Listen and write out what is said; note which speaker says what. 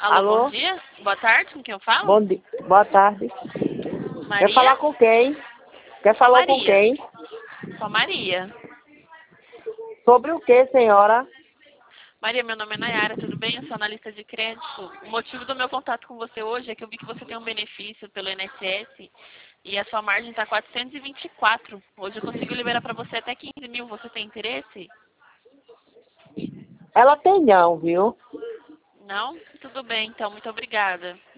Speaker 1: Alô, bom
Speaker 2: Alô?
Speaker 1: dia. Boa tarde, com quem eu falo?
Speaker 2: Bom dia. Boa tarde.
Speaker 1: Maria?
Speaker 2: Quer falar com quem? Quer
Speaker 1: Sou
Speaker 2: falar com
Speaker 1: Maria.
Speaker 2: quem?
Speaker 1: Sou Maria.
Speaker 2: Sobre o que, senhora?
Speaker 1: Maria, meu nome é Nayara, tudo bem? Eu sou analista de crédito. O motivo do meu contato com você hoje é que eu vi que você tem um benefício pelo INSS e a sua margem está 424. Hoje eu consigo liberar para você até 15 mil. Você tem interesse?
Speaker 2: Ela tem não, viu?
Speaker 1: Não? Tudo bem, então. Muito obrigada.